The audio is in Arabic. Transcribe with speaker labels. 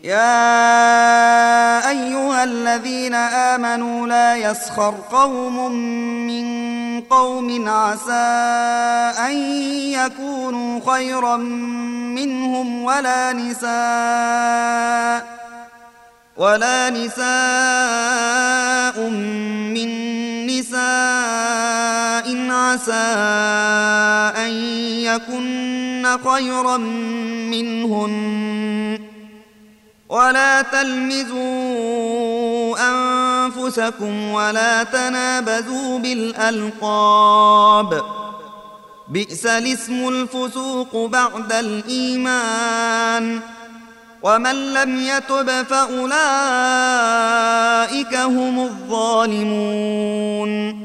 Speaker 1: يا أيها الذين آمنوا لا يسخر قوم من قوم عسى أن يكونوا خيرا منهم ولا نساء من نساء عسى أن يكن خيرا منهن ولا تلمزوا أنفسكم ولا تنابزوا بالألقاب بئس الاسم الفسوق بعد الإيمان ومن لم يتب فأولئك هم الظالمون